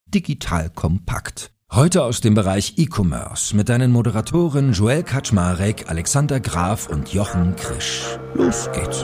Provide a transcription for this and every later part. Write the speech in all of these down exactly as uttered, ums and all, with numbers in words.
Digital Kompakt. Heute aus dem Bereich E-Commerce mit deinen Moderatoren Joel Kaczmarek, Alexander Graf und Jochen Krisch. Los geht's.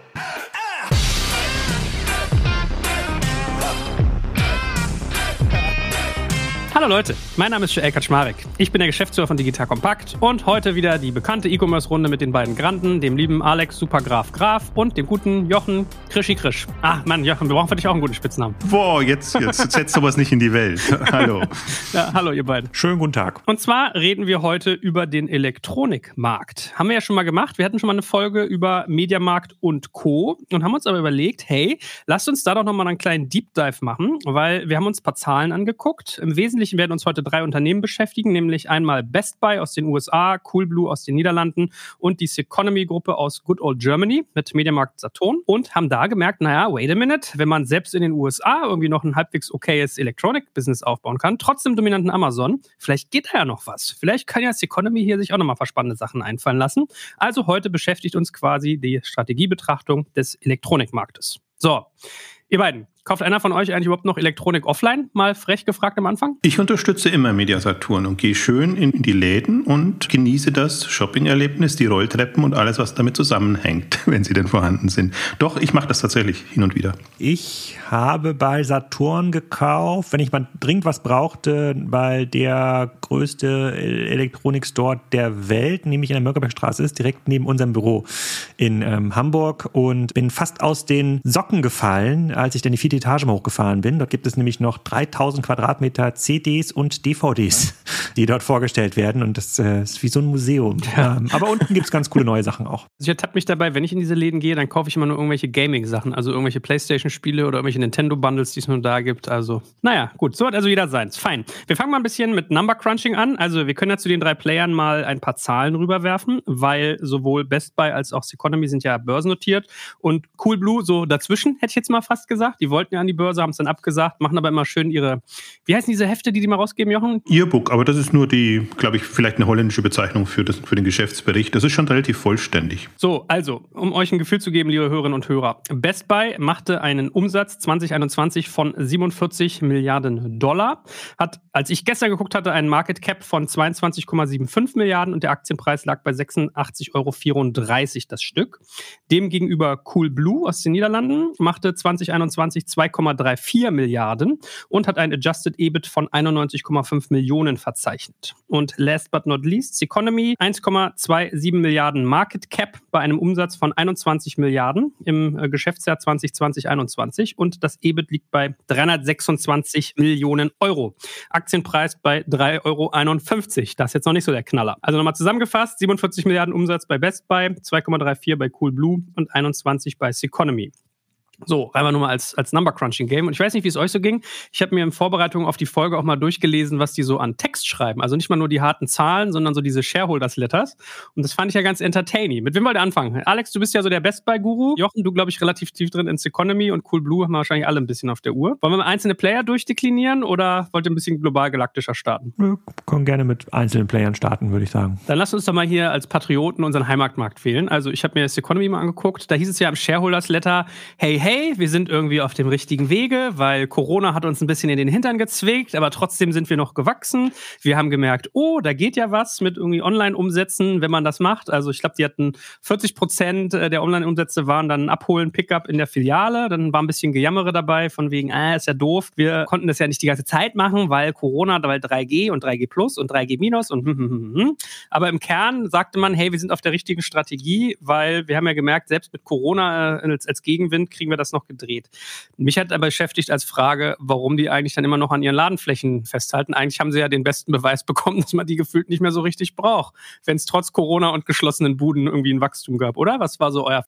Hallo Leute, mein Name ist Joel Kaczmarek. Ich bin der Geschäftsführer von Digital Kompakt und heute wieder die bekannte E-Commerce-Runde mit den beiden Granden, dem lieben Alex Supergraf Graf und dem guten Jochen Krischi Krisch. Ah Mann, Jochen, wir brauchen für dich auch einen guten Spitznamen. Boah, jetzt, jetzt setzt sowas nicht in die Welt. Hallo. Ja, hallo ihr beiden. Schönen guten Tag. Und zwar reden wir heute über den Elektronikmarkt. Haben wir ja schon mal gemacht. Wir hatten schon mal eine Folge über Mediamarkt und Co. und haben uns aber überlegt, hey, lasst uns da doch nochmal einen kleinen Deep Dive machen, weil wir haben uns ein paar Zahlen angeguckt. Im Wesentlichen werden uns heute drei Unternehmen beschäftigen, nämlich einmal Best Buy aus den U S A, Coolblue aus den Niederlanden und die Ceconomy-Gruppe aus Good Old Germany mit Mediamarkt Saturn und haben da gemerkt, naja, wait a minute, wenn man selbst in den U S A irgendwie noch ein halbwegs okayes Electronic-Business aufbauen kann, trotzdem dominanten Amazon, vielleicht geht da ja noch was. Vielleicht kann ja Ceconomy hier sich auch nochmal ein paar spannende Sachen einfallen lassen. Also heute beschäftigt uns quasi die Strategiebetrachtung des Elektronikmarktes. So, ihr beiden, kauft einer von euch eigentlich überhaupt noch Elektronik offline? Mal frech gefragt am Anfang. Ich unterstütze immer Media Saturn und gehe schön in die Läden und genieße das Shopping-Erlebnis, die Rolltreppen und alles, was damit zusammenhängt, wenn sie denn vorhanden sind. Doch, ich mache das tatsächlich hin und wieder. Ich habe bei Saturn gekauft, wenn ich mal dringend was brauchte, weil der größte Elektronik-Store der Welt, nämlich in der Mönckebergstraße ist, direkt neben unserem Büro in ähm, Hamburg und bin fast aus den Socken gefallen, als ich dann die vierte Etage mal hochgefahren bin. Dort gibt es nämlich noch dreitausend Quadratmeter C Ds und D V Ds, die dort vorgestellt werden und das äh, ist wie so ein Museum. Ja. Ähm, aber unten gibt es ganz coole neue Sachen auch. Ich ertappe mich dabei, wenn ich in diese Läden gehe, dann kaufe ich immer nur irgendwelche Gaming-Sachen, also irgendwelche Playstation-Spiele oder irgendwelche Nintendo-Bundles, die es nur da gibt. Also, naja, gut, so hat also jeder seins. Fein. Wir fangen mal ein bisschen mit Number-Crunching an. Also, wir können ja zu den drei Playern mal ein paar Zahlen rüberwerfen, weil sowohl Best Buy als auch Ceconomy sind ja börsennotiert und Coolblue so dazwischen, hätte ich jetzt mal fast gesagt. Die wollten ja an die Börse, haben es dann abgesagt, machen aber immer schön ihre, wie heißen diese Hefte, die die mal rausgeben, Jochen? Yearbook, aber das ist nur die, glaube ich, vielleicht eine holländische Bezeichnung für, das, für den Geschäftsbericht. Das ist schon relativ vollständig. So, also, um euch ein Gefühl zu geben, liebe Hörerinnen und Hörer. Best Buy machte einen Umsatz zwanzig einundzwanzig von siebenundvierzig Milliarden Dollar, hat, als ich gestern geguckt hatte, einen Market Cap von zweiundzwanzig Komma fünfundsiebzig Milliarden und der Aktienpreis lag bei sechsundachtzig Komma vierunddreißig Euro das Stück. Demgegenüber Coolblue aus den Niederlanden machte zwanzig einundzwanzig zwei Komma vierunddreißig Milliarden und hat ein Adjusted E B I T von einundneunzig Komma fünf Millionen verzeichnet. Und last but not least, Ceconomy, eins Komma siebenundzwanzig Milliarden Market Cap bei einem Umsatz von einundzwanzig Milliarden im äh, Geschäftsjahr zwanzig zwanzig einundzwanzig und das E B I T liegt bei dreihundertsechsundzwanzig Millionen Euro. Aktienpreis bei drei Komma einundfünfzig Euro. Das ist jetzt noch nicht so der Knaller. Also nochmal zusammengefasst, siebenundvierzig Milliarden Umsatz bei Best Buy, zwei Komma vierunddreißig bei Coolblue und einundzwanzig bei Ceconomy. So, einfach nur mal als, als Number-Crunching-Game. Und ich weiß nicht, wie es euch so ging. Ich habe mir in Vorbereitung auf die Folge auch mal durchgelesen, was die so an Text schreiben. Also nicht mal nur die harten Zahlen, sondern so diese Shareholders-Letters. Und das fand ich ja ganz entertaining. Mit wem wollt ihr anfangen? Alex, du bist ja so der Best-Buy-Guru. Jochen, du, glaube ich, relativ tief drin in Ceconomy und Coolblue haben wir wahrscheinlich alle ein bisschen auf der Uhr. Wollen wir mal einzelne Player durchdeklinieren oder wollt ihr ein bisschen global-galaktischer starten? Wir können gerne mit einzelnen Playern starten, würde ich sagen. Dann lasst uns doch mal hier als Patrioten unseren Heimatmarkt wählen. Also ich habe mir Ceconomy mal angeguckt. Da hieß es ja im Shareholders-Letter, hey, hey, wir sind irgendwie auf dem richtigen Wege, weil Corona hat uns ein bisschen in den Hintern gezwickt, aber trotzdem sind wir noch gewachsen. Wir haben gemerkt, oh, da geht ja was mit irgendwie Online-Umsätzen, wenn man das macht. Also ich glaube, die hatten vierzig Prozent der Online-Umsätze waren dann Abholen, Pickup in der Filiale. Dann war ein bisschen Gejammere dabei, von wegen, ah, ist ja doof. Wir konnten das ja nicht die ganze Zeit machen, weil Corona, weil drei G und drei G Plus und drei G Minus und hm, hm, hm, hm. Aber im Kern sagte man, hey, wir sind auf der richtigen Strategie, weil wir haben ja gemerkt, selbst mit Corona äh, als, als Gegenwind kriegen wir das noch gedreht. Mich hat aber beschäftigt als Frage, warum die eigentlich dann immer noch an ihren Ladenflächen festhalten. Eigentlich haben sie ja den besten Beweis bekommen, dass man die gefühlt nicht mehr so richtig braucht, wenn es trotz Corona und geschlossenen Buden irgendwie ein Wachstum gab, oder? Was war so euer...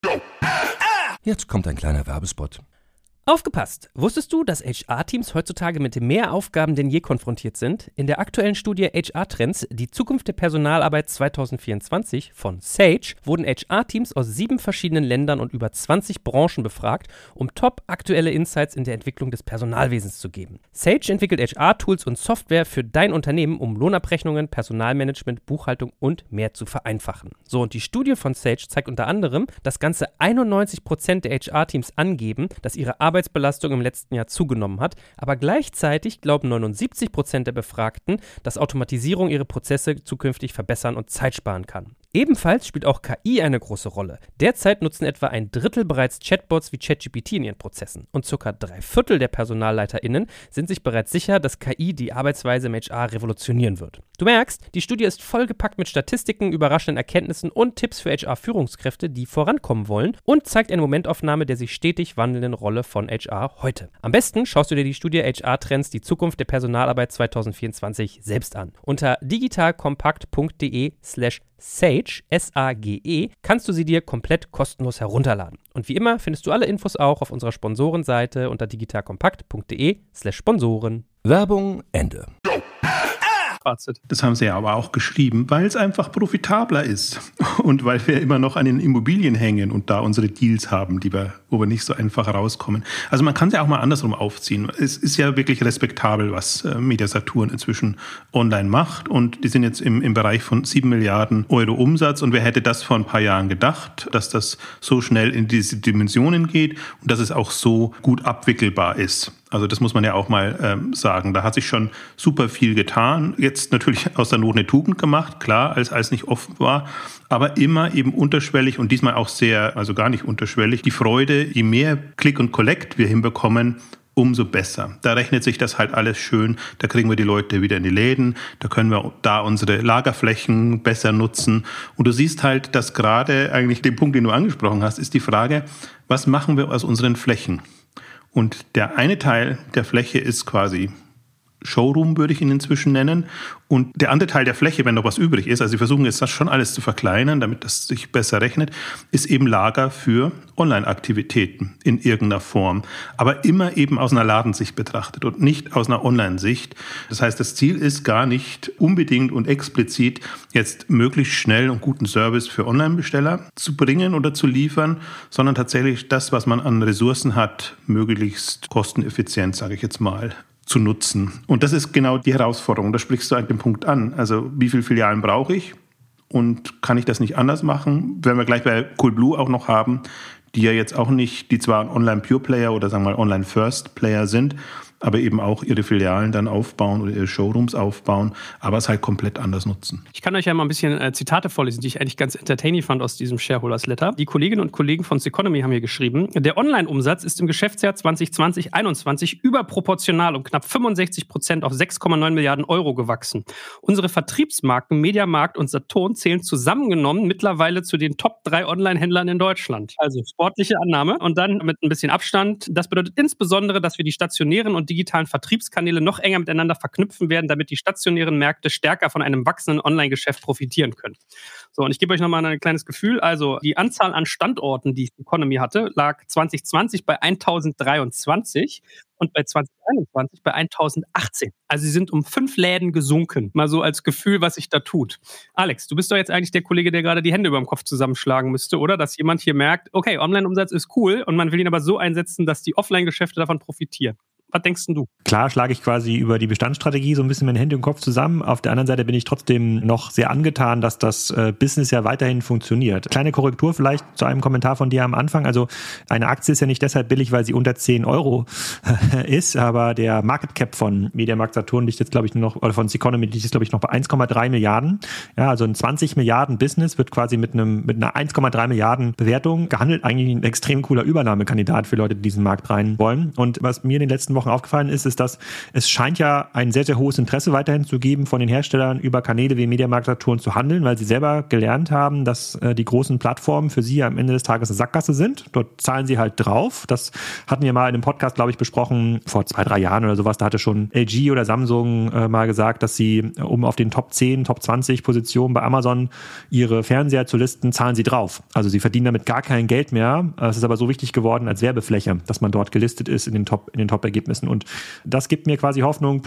Jetzt kommt ein kleiner Werbespot. Aufgepasst! Wusstest du, dass H R-Teams heutzutage mit mehr Aufgaben denn je konfrontiert sind? In der aktuellen Studie H R-Trends, die Zukunft der Personalarbeit zwanzig vierundzwanzig von Sage, wurden H R-Teams aus sieben verschiedenen Ländern und über zwanzig Branchen befragt, um top aktuelle Insights in der Entwicklung des Personalwesens zu geben. Sage entwickelt H R-Tools und Software für dein Unternehmen, um Lohnabrechnungen, Personalmanagement, Buchhaltung und mehr zu vereinfachen. So, und die Studie von Sage zeigt unter anderem, dass ganze einundneunzig Prozent der H R-Teams angeben, dass ihre Arbeit Arbeitsbelastung im letzten Jahr zugenommen hat, aber gleichzeitig glauben neunundsiebzig Prozent der Befragten, dass Automatisierung ihre Prozesse zukünftig verbessern und Zeit sparen kann. Ebenfalls spielt auch K I eine große Rolle. Derzeit nutzen etwa ein Drittel bereits Chatbots wie ChatGPT in ihren Prozessen und circa drei Viertel der PersonalleiterInnen sind sich bereits sicher, dass K I die Arbeitsweise im H R revolutionieren wird. Du merkst, die Studie ist vollgepackt mit Statistiken, überraschenden Erkenntnissen und Tipps für H R-Führungskräfte, die vorankommen wollen und zeigt eine Momentaufnahme der sich stetig wandelnden Rolle von H R heute. Am besten schaust du dir die Studie H R-Trends, die Zukunft der Personalarbeit zwanzig vierundzwanzig selbst an. Unter digitalkompakt.de slash Sage, S A G E, kannst du sie dir komplett kostenlos herunterladen. Und wie immer findest du alle Infos auch auf unserer Sponsorenseite unter digitalkompakt.de slash Sponsoren. Werbung Ende. Das haben sie ja aber auch geschrieben, weil es einfach profitabler ist und weil wir immer noch an den Immobilien hängen und da unsere Deals haben, die wir, wo wir nicht so einfach rauskommen. Also man kann es ja auch mal andersrum aufziehen. Es ist ja wirklich respektabel, was Media-Saturn inzwischen online macht und die sind jetzt im, im Bereich von sieben Milliarden Euro Umsatz und wer hätte das vor ein paar Jahren gedacht, dass das so schnell in diese Dimensionen geht und dass es auch so gut abwickelbar ist. Also das muss man ja auch mal ähm, sagen. Da hat sich schon super viel getan. Jetzt natürlich aus der Not eine Tugend gemacht, klar, als als nicht offen war. Aber immer eben unterschwellig und diesmal auch sehr, also gar nicht unterschwellig. Die Freude, je mehr Click und Collect wir hinbekommen, umso besser. Da rechnet sich das halt alles schön. Da kriegen wir die Leute wieder in die Läden. Da können wir da unsere Lagerflächen besser nutzen. Und du siehst halt, dass gerade eigentlich den Punkt, den du angesprochen hast, ist die Frage, was machen wir aus unseren Flächen? Und der eine Teil der Fläche ist quasi Showroom, würde ich ihn inzwischen nennen. Und der andere Teil der Fläche, wenn noch was übrig ist, also wir versuchen jetzt das schon alles zu verkleinern, damit das sich besser rechnet, ist eben Lager für Online-Aktivitäten in irgendeiner Form. Aber immer eben aus einer Ladensicht betrachtet und nicht aus einer Online-Sicht. Das heißt, das Ziel ist gar nicht unbedingt und explizit jetzt möglichst schnell und guten Service für Online-Besteller zu bringen oder zu liefern, sondern tatsächlich das, was man an Ressourcen hat, möglichst kosteneffizient, sage ich jetzt mal, zu nutzen. Und das ist genau die Herausforderung. Da sprichst du an dem Punkt an. Also wie viele Filialen brauche ich und kann ich das nicht anders machen? Werden wir gleich bei Coolblue auch noch haben, die ja jetzt auch nicht, die zwar ein Online-Pure-Player oder sagen wir mal Online-First-Player sind, aber eben auch ihre Filialen dann aufbauen oder ihre Showrooms aufbauen, aber es halt komplett anders nutzen. Ich kann euch ja mal ein bisschen äh, Zitate vorlesen, die ich eigentlich ganz entertaining fand aus diesem Shareholders Letter. Die Kolleginnen und Kollegen von Seconomy haben hier geschrieben, der Online-Umsatz ist im Geschäftsjahr zwanzig zwanzig einundzwanzig überproportional um knapp fünfundsechzig Prozent auf sechs Komma neun Milliarden Euro gewachsen. Unsere Vertriebsmarken Mediamarkt und Saturn zählen zusammengenommen mittlerweile zu den Top drei Online-Händlern in Deutschland. Also sportliche Annahme und dann mit ein bisschen Abstand. Das bedeutet insbesondere, dass wir die stationären und digitalen Vertriebskanäle noch enger miteinander verknüpfen werden, damit die stationären Märkte stärker von einem wachsenden Online-Geschäft profitieren können. So, und ich gebe euch nochmal ein kleines Gefühl. Also die Anzahl an Standorten, die Economy hatte, lag zwanzig zwanzig bei tausenddreiundzwanzig und bei zwanzig einundzwanzig bei tausendachtzehn. Also sie sind um fünf Läden gesunken. Mal so als Gefühl, was sich da tut. Alex, du bist doch jetzt eigentlich der Kollege, der gerade die Hände über dem Kopf zusammenschlagen müsste, oder? Dass jemand hier merkt, okay, Online-Umsatz ist cool und man will ihn aber so einsetzen, dass die Offline-Geschäfte davon profitieren. Was denkst denn du? Klar schlage ich quasi über die Bestandsstrategie so ein bisschen meine Hände im Kopf zusammen. Auf der anderen Seite bin ich trotzdem noch sehr angetan, dass das äh, Business ja weiterhin funktioniert. Kleine Korrektur vielleicht zu einem Kommentar von dir am Anfang. Also eine Aktie ist ja nicht deshalb billig, weil sie unter zehn Euro ist, aber der Market Cap von Mediamarkt Saturn liegt jetzt, glaube ich, nur noch, oder von Seconomy liegt jetzt, glaube ich, noch bei eins Komma drei Milliarden. Ja, also ein zwanzig Milliarden Business wird quasi mit einem mit einer eins Komma drei Milliarden Bewertung gehandelt. Eigentlich ein extrem cooler Übernahmekandidat für Leute, die diesen Markt rein wollen. Und was mir in den letzten Wochen aufgefallen ist, ist, dass es scheint ja ein sehr, sehr hohes Interesse weiterhin zu geben, von den Herstellern über Kanäle wie Mediamarkt Saturn zu handeln, weil sie selber gelernt haben, dass äh, die großen Plattformen für sie am Ende des Tages eine Sackgasse sind. Dort zahlen sie halt drauf. Das hatten wir mal in einem Podcast, glaube ich, besprochen, vor zwei, drei Jahren oder sowas. Da hatte schon L G oder Samsung äh, mal gesagt, dass sie, um auf den Top zehn, Top zwanzig Positionen bei Amazon ihre Fernseher zu listen, zahlen sie drauf. Also sie verdienen damit gar kein Geld mehr. Es ist aber so wichtig geworden als Werbefläche, dass man dort gelistet ist in den Top, in den Top-Ergebnissen. Und das gibt mir quasi Hoffnung, plus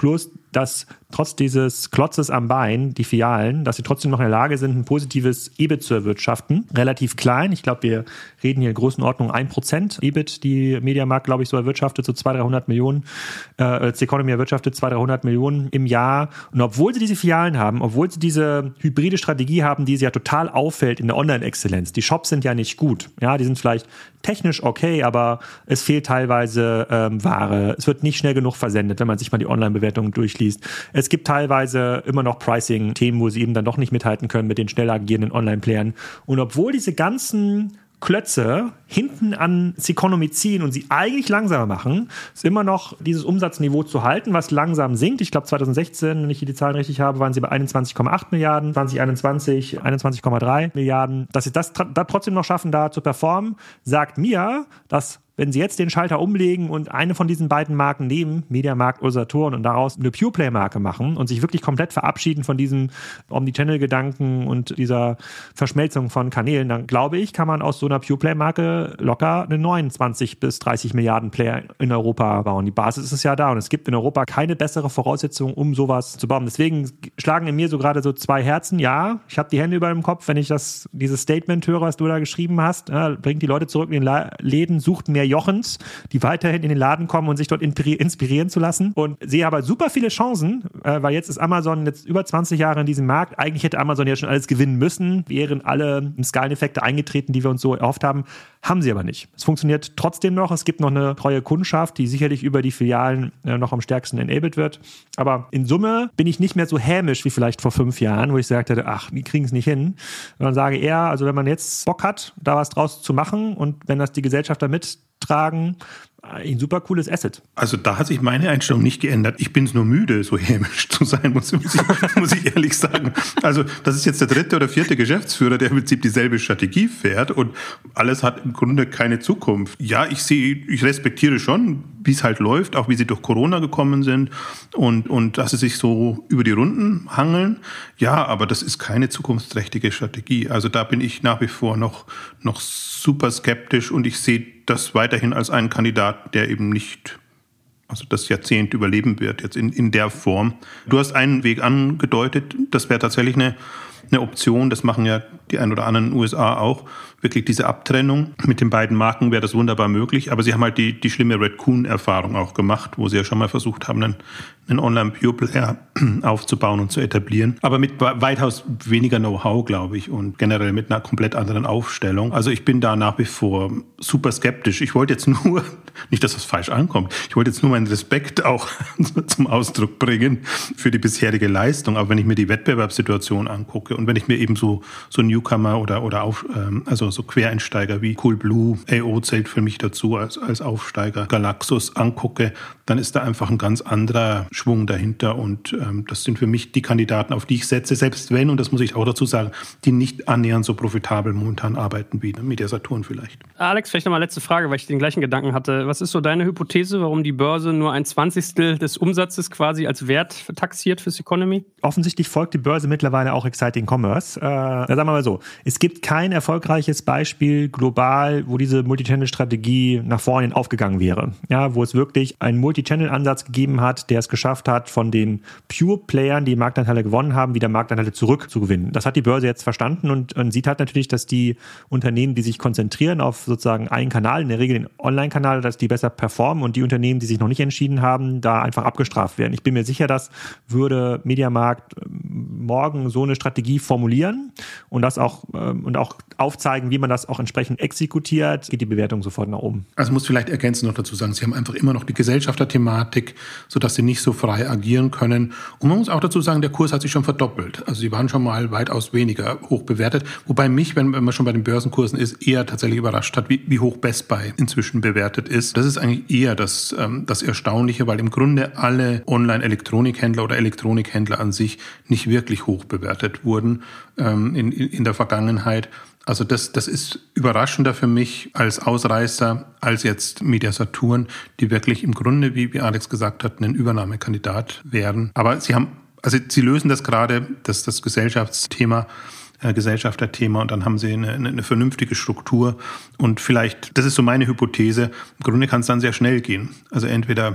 dass trotz dieses Klotzes am Bein, die Filialen, dass sie trotzdem noch in der Lage sind, ein positives E B I T zu erwirtschaften. Relativ klein. Ich glaube, wir reden hier in Größenordnung ein Prozent E B I T, die Mediamarkt, glaube ich, so erwirtschaftet, so zweihundert, dreihundert Millionen. Äh, Ceconomy erwirtschaftet zweihundert, dreihundert Millionen im Jahr. Und obwohl sie diese Filialen haben, obwohl sie diese hybride Strategie haben, die sie ja total auffällt in der Online-Exzellenz. Die Shops sind ja nicht gut. Ja, die sind vielleicht technisch okay, aber es fehlt teilweise ähm, Ware. Es wird nicht schnell genug versendet, wenn man sich mal die Online-Bewertungen durchliest. Es gibt teilweise immer noch Pricing-Themen, wo sie eben dann doch nicht mithalten können mit den schnell agierenden Online-Playern. Und obwohl diese ganzen Klötze hinten an Ceconomy ziehen und sie eigentlich langsamer machen, ist immer noch dieses Umsatzniveau zu halten, was langsam sinkt. Ich glaube zwanzig sechzehn, wenn ich hier die Zahlen richtig habe, waren sie bei einundzwanzig Komma acht Milliarden, zwanzig einundzwanzig einundzwanzig Komma drei Milliarden. Dass sie das da trotzdem noch schaffen, da zu performen, sagt mir, dass wenn sie jetzt den Schalter umlegen und eine von diesen beiden Marken nehmen, Mediamarkt oder Saturn, und daraus eine Pure-Play-Marke machen und sich wirklich komplett verabschieden von diesem Omnichannel-Gedanken und dieser Verschmelzung von Kanälen, dann glaube ich, kann man aus so einer Pure-Play-Marke locker einen neunundzwanzig bis dreißig Milliarden Player in Europa bauen. Die Basis ist ja da und es gibt in Europa keine bessere Voraussetzung, um sowas zu bauen. Deswegen schlagen in mir so gerade so zwei Herzen. Ja, ich habe die Hände über dem Kopf, wenn ich das dieses Statement höre, was du da geschrieben hast. Ja, bringt die Leute zurück in den La- Läden, sucht mehr Jochens, die weiterhin in den Laden kommen und sich dort inspirieren zu lassen. Und sehe aber super viele Chancen, äh, weil jetzt ist Amazon jetzt über zwanzig Jahre in diesem Markt. Eigentlich hätte Amazon ja schon alles gewinnen müssen, wären alle Skaleneffekte eingetreten, die wir uns so erhofft haben. Haben sie aber nicht. Es funktioniert trotzdem noch. Es gibt noch eine treue Kundschaft, die sicherlich über die Filialen äh, noch am stärksten enabled wird. Aber in Summe bin ich nicht mehr so hämisch wie vielleicht vor fünf Jahren, wo ich gesagt hätte, ach, die kriegen es nicht hin. Sondern sage eher, also wenn man jetzt Bock hat, da was draus zu machen und wenn das die Gesellschafter mittragen, ein super cooles Asset. Also da hat sich meine Einstellung nicht geändert. Ich bin es nur müde, so hämisch zu sein, muss, muss, ich, muss ich ehrlich sagen. Also das ist jetzt der dritte oder vierte Geschäftsführer, der im Prinzip dieselbe Strategie fährt und alles hat im Grunde keine Zukunft. Ja, ich sehe, ich respektiere schon, wie es halt läuft, auch wie sie durch Corona gekommen sind und, und dass sie sich so über die Runden hangeln. Ja, aber das ist keine zukunftsträchtige Strategie. Also da bin ich nach wie vor noch, noch super skeptisch und ich sehe das weiterhin als einen Kandidat, der eben nicht, also das Jahrzehnt überleben wird, jetzt in, in der Form. Du hast einen Weg angedeutet, das wäre tatsächlich eine, eine Option, das machen ja die ein oder anderen in den U S A auch, wirklich diese Abtrennung. Mit den beiden Marken wäre das wunderbar möglich, aber sie haben halt die, die schlimme Redcoon-Erfahrung auch gemacht, wo sie ja schon mal versucht haben, einen, einen Online-Pure-Player aufzubauen und zu etablieren. Aber mit weitaus weniger Know-how, glaube ich, und generell mit einer komplett anderen Aufstellung. Also ich bin da nach wie vor super skeptisch. Ich wollte jetzt nur, nicht, dass das falsch ankommt, ich wollte jetzt nur meinen Respekt auch zum Ausdruck bringen für die bisherige Leistung. Aber wenn ich mir die Wettbewerbssituation angucke und wenn ich mir eben so, so Newcomer oder, oder auf, also so Quereinsteiger wie Coolblue, A O zählt für mich dazu als, als Aufsteiger, Galaxus angucke, dann ist da einfach ein ganz anderer Schwung dahinter und ähm, das sind für mich die Kandidaten, auf die ich setze, selbst wenn, und das muss ich auch dazu sagen, die nicht annähernd so profitabel momentan arbeiten wie Media Saturn vielleicht. Alex, vielleicht nochmal letzte Frage, weil ich den gleichen Gedanken hatte. Was ist so deine Hypothese, warum die Börse nur ein Zwanzigstel des Umsatzes quasi als Wert taxiert für Ceconomy? Offensichtlich folgt die Börse mittlerweile auch Exciting Commerce. Äh, sagen wir mal so, es gibt kein erfolgreiches Beispiel global, wo diese Multichannel-Strategie nach vorne aufgegangen wäre. Ja, wo es wirklich einen Multichannel-Ansatz gegeben hat, der es geschafft hat, von den Pure-Playern, die Marktanteile gewonnen haben, wieder Marktanteile zurückzugewinnen. Das hat die Börse jetzt verstanden und, und sieht halt natürlich, dass die Unternehmen, die sich konzentrieren auf sozusagen einen Kanal, in der Regel den Online-Kanal, dass die besser performen und die Unternehmen, die sich noch nicht entschieden haben, da einfach abgestraft werden. Ich bin mir sicher, dass würde Mediamarkt morgen so eine Strategie formulieren und das auch, und auch aufzeigen, wie man das auch entsprechend exekutiert, geht die Bewertung sofort nach oben. Also muss vielleicht ergänzend noch dazu sagen, sie haben einfach immer noch die Gesellschafterthematik, sodass sie nicht so frei agieren können. Und man muss auch dazu sagen, der Kurs hat sich schon verdoppelt. Also sie waren schon mal weitaus weniger hoch bewertet. Wobei mich, wenn, wenn man schon bei den Börsenkursen ist, eher tatsächlich überrascht hat, wie, wie hoch Best Buy inzwischen bewertet ist. Das ist eigentlich eher das, ähm, das Erstaunliche, weil im Grunde alle Online-Elektronikhändler oder Elektronikhändler an sich nicht wirklich hoch bewertet wurden ähm, in, in der Vergangenheit. Also das, das ist überraschender für mich als Ausreißer, als jetzt Media Saturn, die wirklich im Grunde, wie, wie Alex gesagt hat, ein Übernahmekandidat wären. Aber sie haben, also sie lösen das gerade, das, das Gesellschaftsthema, äh, Gesellschafterthema, und dann haben sie eine, eine vernünftige Struktur. Und vielleicht, das ist so meine Hypothese, im Grunde kann es dann sehr schnell gehen. Also entweder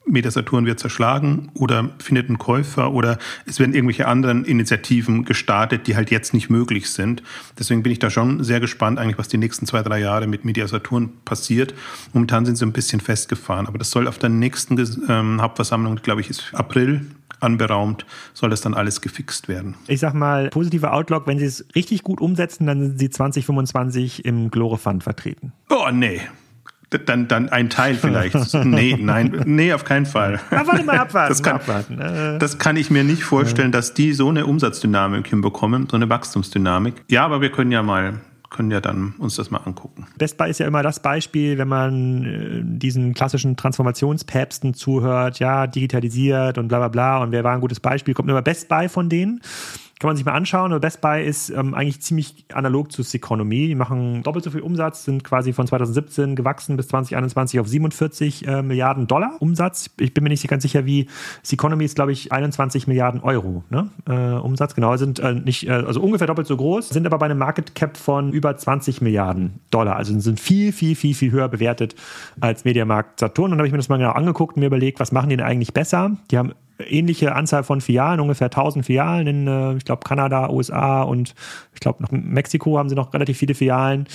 Media-Saturn wird zerschlagen oder findet einen Käufer oder es werden irgendwelche anderen Initiativen gestartet, die halt jetzt nicht möglich sind. Deswegen bin ich da schon sehr gespannt, eigentlich, was die nächsten zwei, drei Jahre mit Media-Saturn passiert. Momentan sind sie ein bisschen festgefahren, aber das soll auf der nächsten ähm, Hauptversammlung, glaube ich, ist April anberaumt, soll das dann alles gefixt werden. Ich sag mal, positiver Outlook, wenn sie es richtig gut umsetzen, dann sind sie zwanzig fünfundzwanzig im Glorifund vertreten. Oh, nee. Dann, dann ein Teil vielleicht. Nee, nein, nee, auf keinen Fall. Na, warte mal abwarten. Das kann, abwarten. Äh. das kann ich mir nicht vorstellen, dass die so eine Umsatzdynamik hinbekommen, so eine Wachstumsdynamik. Ja, aber wir können ja mal, können ja dann uns das mal angucken. Best Buy ist ja immer das Beispiel, wenn man äh, diesen klassischen Transformationspäpsten zuhört, ja, digitalisiert und bla bla bla und wer war ein gutes Beispiel, kommt immer Best Buy von denen. Kann man sich mal anschauen. Best Buy ist ähm, eigentlich ziemlich analog zu Ceconomy. Die machen doppelt so viel Umsatz, sind quasi von zweitausendsiebzehn gewachsen bis zwanzig einundzwanzig auf siebenundvierzig äh, Milliarden Dollar Umsatz. Ich bin mir nicht ganz sicher, wie Ceconomy ist, glaube ich, einundzwanzig Milliarden Euro ne? äh, Umsatz. Genau, sind äh, nicht, äh, also ungefähr doppelt so groß, sind aber bei einem Market Cap von über zwanzig Milliarden Dollar. Also sind viel, viel, viel, viel höher bewertet als Mediamarkt Saturn. Und dann habe ich mir das mal genau angeguckt und mir überlegt, was machen die denn eigentlich besser? Die haben ähnliche Anzahl von Filialen, ungefähr tausend Filialen in, äh, ich glaube, Kanada, U S A und ich glaube, noch Mexiko haben sie noch relativ viele Filialen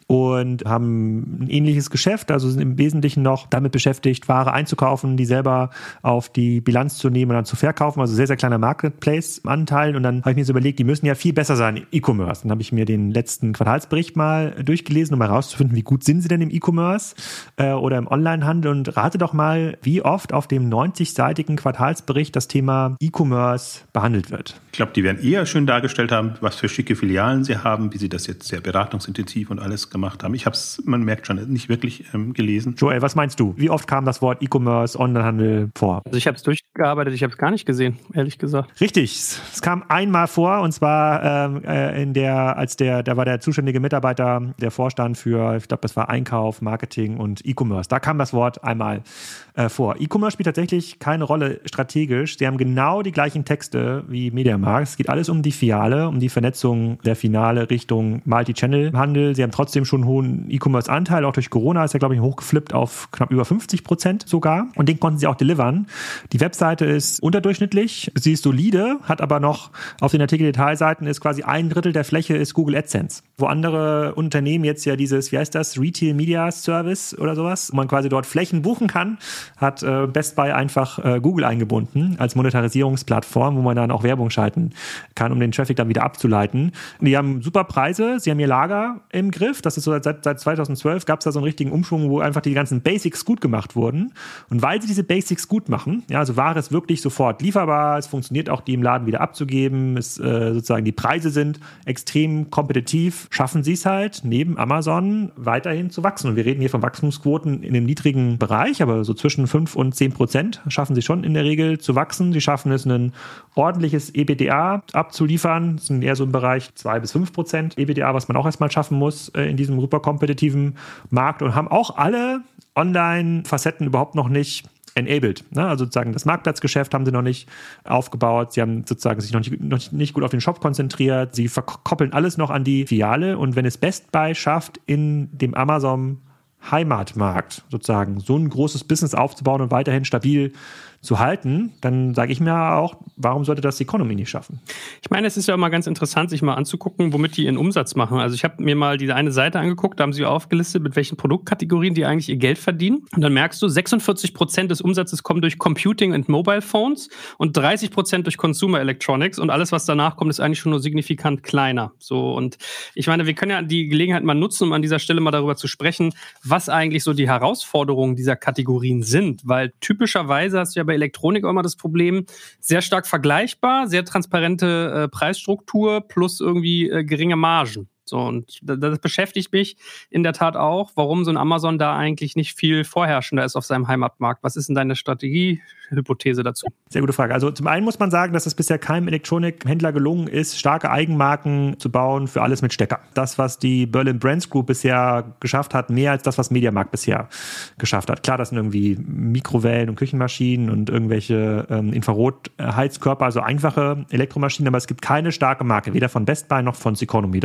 und haben ein ähnliches Geschäft, also sind im Wesentlichen noch damit beschäftigt, Ware einzukaufen, die selber auf die Bilanz zu nehmen und dann zu verkaufen, also sehr, sehr kleiner Marketplace-Anteil und dann habe ich mir so überlegt, die müssen ja viel besser sein im E-Commerce. Dann habe ich mir den letzten Quartalsbericht mal durchgelesen, um mal herauszufinden, wie gut sind sie denn im E-Commerce äh, oder im Onlinehandel und rate doch mal, wie oft auf dem neunzig-seitigen Quartalsbericht das Thema E-Commerce behandelt wird. Ich glaube, die werden eher schön dargestellt haben, was für schicke Filialen sie haben, wie sie das jetzt sehr beratungsintensiv und alles gemacht haben. Ich habe es, man merkt schon, nicht wirklich ähm, gelesen. Joel, was meinst du? Wie oft kam das Wort E-Commerce, Onlinehandel vor? Also ich habe es durchgearbeitet, ich habe es gar nicht gesehen, ehrlich gesagt. Richtig, es kam einmal vor und zwar ähm, äh, in der, als der, da war der zuständige Mitarbeiter, der Vorstand für, ich glaube, das war Einkauf, Marketing und E-Commerce. Da kam das Wort einmal äh, vor. E-Commerce spielt tatsächlich keine Rolle strategisch. Sie haben genau die gleichen Texte wie Mediamarkt. Es geht alles um die Filiale, um die Vernetzung der Finale Richtung Multi-Channel-Handel. Sie haben trotzdem schon einen hohen E-Commerce-Anteil. Auch durch Corona ist er, glaube ich, hochgeflippt auf knapp über fünfzig Prozent sogar. Und den konnten sie auch delivern. Die Webseite ist unterdurchschnittlich. Sie ist solide, hat aber noch auf den Artikel-Detailseiten ist quasi ein Drittel der Fläche ist Google AdSense. Wo andere Unternehmen jetzt ja dieses, wie heißt das, Retail Media Service oder sowas, wo man quasi dort Flächen buchen kann, hat äh, Best Buy einfach äh, Google eingebunden als Monetarisierungsplattform, wo man dann auch Werbung schalten kann, um den Traffic dann wieder abzuleiten. Und die haben super Preise, sie haben ihr Lager im Griff. Das ist so seit, seit zweitausendzwölf gab es da so einen richtigen Umschwung, wo einfach die ganzen Basics gut gemacht wurden. Und weil sie diese Basics gut machen, ja, also Ware ist wirklich sofort lieferbar, es funktioniert auch, die im Laden wieder abzugeben, es äh, sozusagen die Preise sind extrem kompetitiv, schaffen sie es halt, neben Amazon weiterhin zu wachsen. Und wir reden hier von Wachstumsquoten in dem niedrigen Bereich, aber so zwischen fünf und zehn Prozent schaffen sie schon in der Regel zu wachsen. Sie schaffen es, ein ordentliches E B D A abzuliefern. Das sind eher so im Bereich zwei bis fünf Prozent E B D A, was man auch erstmal schaffen muss äh, in diesem super kompetitiven Markt und haben auch alle Online-Facetten überhaupt noch nicht enabled. Ne? Also sozusagen das Marktplatzgeschäft haben sie noch nicht aufgebaut. Sie haben sozusagen sich noch nicht, noch nicht gut auf den Shop konzentriert. Sie verkoppeln alles noch an die Filiale. Und wenn es Best Buy schafft, in dem Amazon Heimatmarkt sozusagen so ein großes Business aufzubauen und weiterhin stabil zu halten, dann sage ich mir auch, warum sollte das die Economy nicht schaffen? Ich meine, es ist ja immer ganz interessant, sich mal anzugucken, womit die ihren Umsatz machen. Also ich habe mir mal diese eine Seite angeguckt, da haben sie aufgelistet, mit welchen Produktkategorien die eigentlich ihr Geld verdienen. Und dann merkst du, sechsundvierzig Prozent des Umsatzes kommen durch Computing und Mobile Phones und dreißig Prozent durch Consumer Electronics und alles, was danach kommt, ist eigentlich schon nur signifikant kleiner. So, und ich meine, wir können ja die Gelegenheit mal nutzen, um an dieser Stelle mal darüber zu sprechen, was eigentlich so die Herausforderungen dieser Kategorien sind, weil typischerweise hast du ja bei Elektronik auch immer das Problem, sehr stark vergleichbar, sehr transparente äh, Preisstruktur plus irgendwie äh, geringe Margen. So, und das beschäftigt mich in der Tat auch, warum so ein Amazon da eigentlich nicht viel vorherrschender ist auf seinem Heimatmarkt. Was ist denn deine Strategiehypothese dazu? Sehr gute Frage. Also zum einen muss man sagen, dass es bisher keinem Elektronikhändler gelungen ist, starke Eigenmarken zu bauen für alles mit Stecker. Das, was die Berlin Brands Group bisher geschafft hat, mehr als das, was Mediamarkt bisher geschafft hat. Klar, das sind irgendwie Mikrowellen und Küchenmaschinen und irgendwelche ähm, Infrarotheizkörper, also einfache Elektromaschinen, aber es gibt keine starke Marke, weder von Best Buy noch von Ceconomy. Das sind immer nur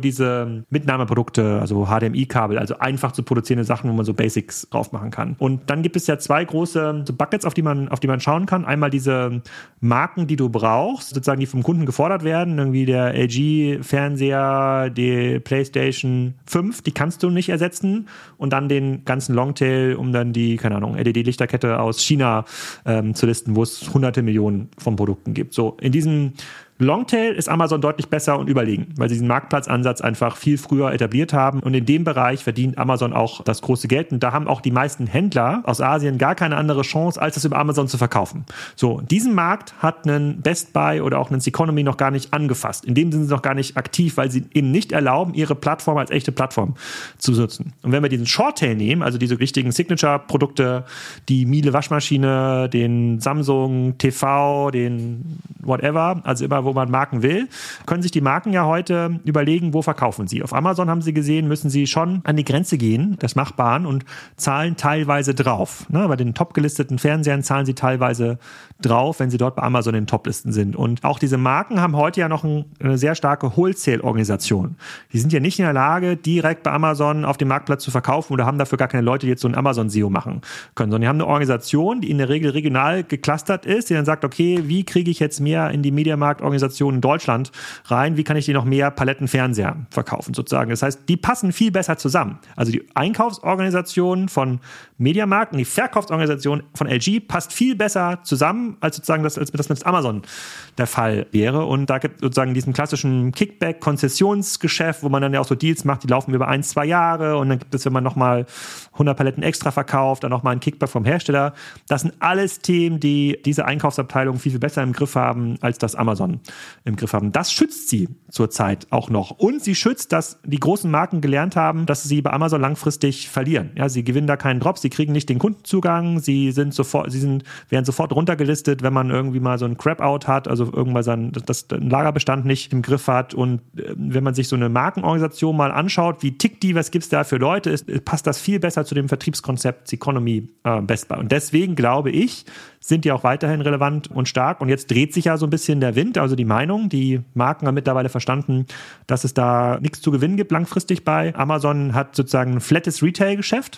diese Mitnahmeprodukte, also H D M I-Kabel, also einfach zu produzierende Sachen, wo man so Basics drauf machen kann. Und dann gibt es ja zwei große so Buckets, auf die man, auf die man schauen kann. Einmal diese Marken, die du brauchst, sozusagen, die vom Kunden gefordert werden, irgendwie der L G-Fernseher, die PlayStation fünf, die kannst du nicht ersetzen. Und dann den ganzen Longtail, um dann die, keine Ahnung, L E D-Lichterkette aus China ähm, zu listen, wo es hunderte Millionen von Produkten gibt. So, in diesem Longtail ist Amazon deutlich besser und überlegen, weil sie diesen Marktplatzansatz einfach viel früher etabliert haben. Und in dem Bereich verdient Amazon auch das große Geld. Und da haben auch die meisten Händler aus Asien gar keine andere Chance, als das über Amazon zu verkaufen. So, diesen Markt hat ein Best Buy oder auch ein Ceconomy noch gar nicht angefasst. In dem sind sie noch gar nicht aktiv, weil sie eben nicht erlauben, ihre Plattform als echte Plattform zu nutzen. Und wenn wir diesen Shorttail nehmen, also diese richtigen Signature-Produkte, die Miele Waschmaschine, den Samsung T V, den whatever, also immer, wo man Marken will, können sich die Marken ja heute überlegen, wo verkaufen sie. Auf Amazon haben sie gesehen, müssen sie schon an die Grenze gehen, des Machbaren, und zahlen teilweise drauf. Ne, bei den top gelisteten Fernsehern zahlen sie teilweise drauf, wenn sie dort bei Amazon in den Toplisten sind. Und auch diese Marken haben heute ja noch ein, eine sehr starke Wholesale-Organisation. Die sind ja nicht in der Lage, direkt bei Amazon auf dem Marktplatz zu verkaufen, oder haben dafür gar keine Leute, die jetzt so ein Amazon-S E O machen können, sondern die haben eine Organisation, die in der Regel regional geclustert ist, die dann sagt, okay, wie kriege ich jetzt mehr in die Mediamarkt-Organisation in Deutschland rein, wie kann ich die noch mehr Palettenfernseher verkaufen sozusagen. Das heißt, die passen viel besser zusammen. Also die Einkaufsorganisation von Mediamarkt und die Verkaufsorganisation von L G passt viel besser zusammen, als sozusagen das, als das mit Amazon der Fall wäre. Und da gibt es sozusagen diesen klassischen Kickback-Konzessionsgeschäft, wo man dann ja auch so Deals macht, die laufen über ein, zwei Jahre, und dann gibt es, wenn man nochmal hundert Paletten extra verkauft, dann nochmal einen Kickback vom Hersteller. Das sind alles Themen, die diese Einkaufsabteilung viel, viel besser im Griff haben, als das Amazon im Griff haben. Das schützt sie zurzeit auch noch. Und sie schützt, dass die großen Marken gelernt haben, dass sie bei Amazon langfristig verlieren. Ja, sie gewinnen da keinen Drop, sie kriegen nicht den Kundenzugang, sie sind sofort, sie sind, werden sofort runtergelistet, wenn man irgendwie mal so ein Crap-Out hat, also irgendwann sein, das, das Lagerbestand nicht im Griff hat. Und äh, wenn man sich so eine Markenorganisation mal anschaut, wie tickt die, was gibt's da für Leute, ist, passt das viel besser zu dem Vertriebskonzept Ceconomy äh, Best Buy. Und deswegen glaube ich, sind die auch weiterhin relevant und stark. Und jetzt dreht sich ja so ein bisschen der Wind, also die Meinung. Die Marken haben mittlerweile verstanden, dass es da nichts zu gewinnen gibt langfristig bei. Amazon hat sozusagen ein flattes Retail-Geschäft.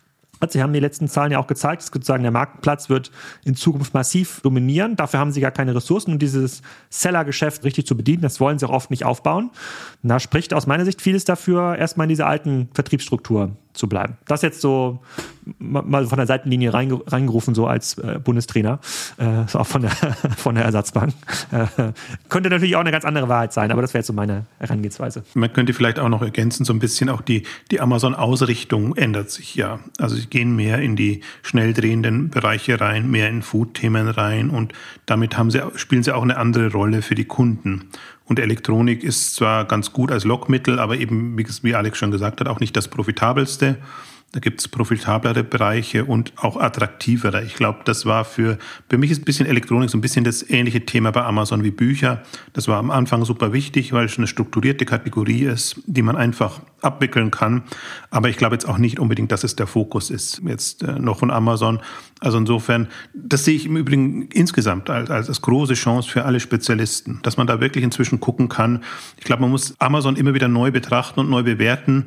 Sie haben die letzten Zahlen ja auch gezeigt, dass sozusagen der Marktplatz wird in Zukunft massiv dominieren. Dafür haben sie gar keine Ressourcen, um dieses Seller-Geschäft richtig zu bedienen. Das wollen sie auch oft nicht aufbauen. Und da spricht aus meiner Sicht vieles dafür, erstmal in dieser alten Vertriebsstruktur zu bleiben. Das jetzt so mal von der Seitenlinie reingerufen, so als äh, Bundestrainer, äh, so auch von der, von der Ersatzbank. Äh, könnte natürlich auch eine ganz andere Wahrheit sein, aber das wäre jetzt so meine Herangehensweise. Man könnte vielleicht auch noch ergänzen, so ein bisschen auch die, die Amazon-Ausrichtung ändert sich ja. Also sie gehen mehr in die schnell drehenden Bereiche rein, mehr in Food-Themen rein, und damit haben sie, spielen sie auch eine andere Rolle für die Kunden. Und Elektronik ist zwar ganz gut als Lockmittel, aber eben, wie Alex schon gesagt hat, auch nicht das profitabelste. Da gibt es profitablere Bereiche und auch attraktivere. Ich glaube, das war für, für mich ist ein bisschen Elektronik so ein bisschen das ähnliche Thema bei Amazon wie Bücher. Das war am Anfang super wichtig, weil es eine strukturierte Kategorie ist, die man einfach abwickeln kann. Aber ich glaube jetzt auch nicht unbedingt, dass es der Fokus ist jetzt äh, noch von Amazon. Also insofern, das sehe ich im Übrigen insgesamt als, als, als große Chance für alle Spezialisten, dass man da wirklich inzwischen gucken kann. Ich glaube, man muss Amazon immer wieder neu betrachten und neu bewerten.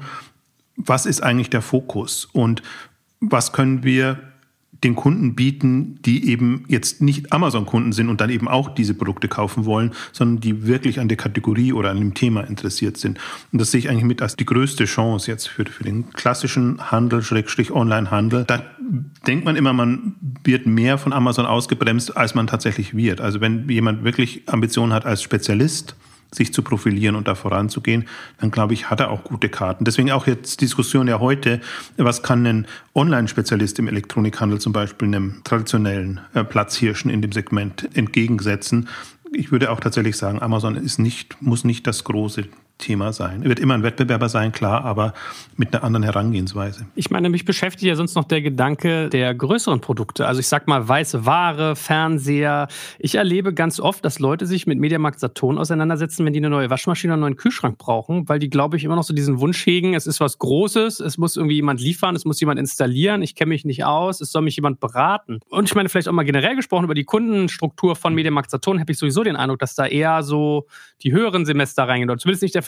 Was ist eigentlich der Fokus und was können wir den Kunden bieten, die eben jetzt nicht Amazon-Kunden sind und dann eben auch diese Produkte kaufen wollen, sondern die wirklich an der Kategorie oder an dem Thema interessiert sind. Und das sehe ich eigentlich mit als die größte Chance jetzt für, für den klassischen Handel, Schrägstrich Online-Handel. Da denkt man immer, man wird mehr von Amazon ausgebremst, als man tatsächlich wird. Also wenn jemand wirklich Ambitionen hat als Spezialist, sich zu profilieren und da voranzugehen, dann glaube ich, hat er auch gute Karten. Deswegen auch jetzt Diskussion ja heute, was kann ein Online-Spezialist im Elektronikhandel zum Beispiel einem traditionellen äh, Platzhirschen in dem Segment entgegensetzen. Ich würde auch tatsächlich sagen, Amazon ist nicht, muss nicht das große Thema sein. Er wird immer ein Wettbewerber sein, klar, aber mit einer anderen Herangehensweise. Ich meine, mich beschäftigt ja sonst noch der Gedanke der größeren Produkte. Also ich sag mal weiße Ware, Fernseher. Ich erlebe ganz oft, dass Leute sich mit Mediamarkt Saturn auseinandersetzen, wenn die eine neue Waschmaschine oder einen neuen Kühlschrank brauchen, weil die, glaube ich, immer noch so diesen Wunsch hegen, es ist was Großes, es muss irgendwie jemand liefern, es muss jemand installieren, ich kenne mich nicht aus, es soll mich jemand beraten. Und ich meine, vielleicht auch mal generell gesprochen über die Kundenstruktur von Mediamarkt Saturn, habe ich sowieso den Eindruck, dass da eher so die höheren Semester reingehen. Zumindest nicht der